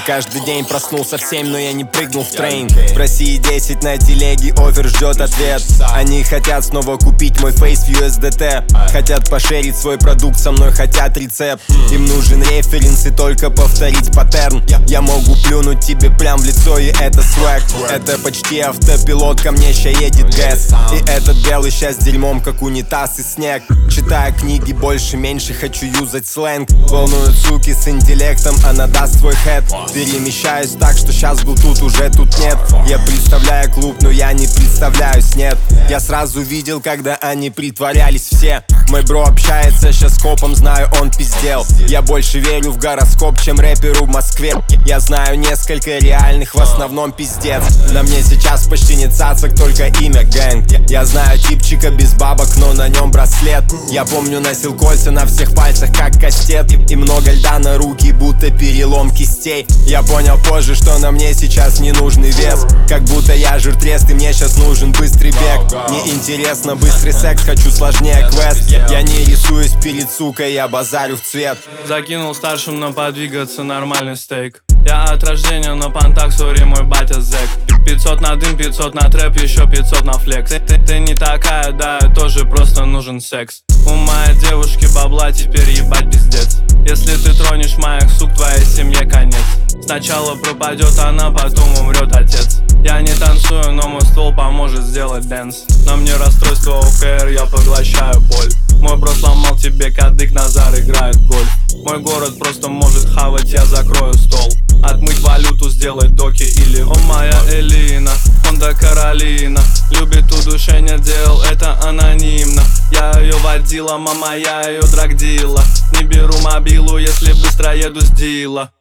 Каждый день проснулся в 7, но я не прыгнул в трейн. В России 10 на телеге, офер ждет ответ. Они хотят снова купить мой фейс в USDT. Хотят пошерить свой продукт со мной, хотят рецепт. Им нужен референс и только повторить паттерн. Я могу плюнуть тебе прям в лицо, и это свэг. Это почти автопилот, ко мне ща едет гэс. И этот белый ща с дерьмом, как унитаз и снег. Читаю книги больше-меньше, хочу юзать сленг. Волнуют суки с интеллектом, она даст свой хэт. Перемещаюсь так, что щас был тут, уже тут нет. Я представляю клуб, но я не представляюсь, нет. Я сразу видел, когда они притворялись все. Мой бро общается щас с копом, знаю, он пиздел. Я больше верю в гороскоп, чем рэперу в Москве. Я знаю несколько реальных, в основном пиздец. На мне сейчас почти не цацак, только имя гэнг. Я знаю типчика без бабок, но на нем браслет. Я помню, носил кольца на всех пальцах, как кастет. И много льда на руки, будто перелом кистей. Я понял позже, что на мне сейчас не нужный вес. Как будто я жиртрест, и мне сейчас нужен быстрый бег. Мне интересно быстрый секс, хочу сложнее квест. Я не рисуюсь перед сукой, я базарю в цвет. Закинул старшим на подвигаться, нормальный стейк. Я от рождения на понтах, сори, мой батя зэк. 500 на дым, 500 на трэп, еще 500 на флекс. Ты не такая, да, тоже просто нужен секс. У моей девушки бабла, теперь ебать пиздец. Если ты тронешь моих сук, твоей семье конец. Сначала пропадет она, потом умрет отец. Я не танцую, но мой ствол поможет сделать дэнс. На мне расстройство ОКР, я поглощаю боль. Мой бро сломал тебе кадык, Назар играет в гольф. Мой город просто может хавать, я закрою стол. Отмыть валюту, сделать доки или... О, моя Элина, Honda Каролина. Любит удушение дел, это анонимно. Я ее водила, мама, я ее драгдила. Не беру мобилу, если быстро еду с дила.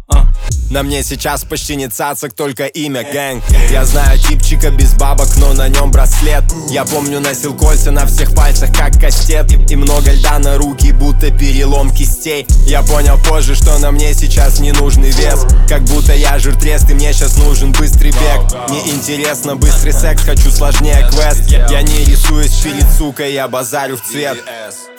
На мне сейчас почти не цацак, только имя гэнг. Я знаю типчика без бабок, но на нем браслет. Я помню, носил кольца на всех пальцах, как кастет. И много льда на руки, будто перелом кистей. Я понял позже, что на мне сейчас не нужный вес. Как будто я жиртрест, и мне сейчас нужен быстрый бег. Мне интересно быстрый секс, хочу сложнее квест. Я не рисуюсь перед сукой, я базарю в цвет.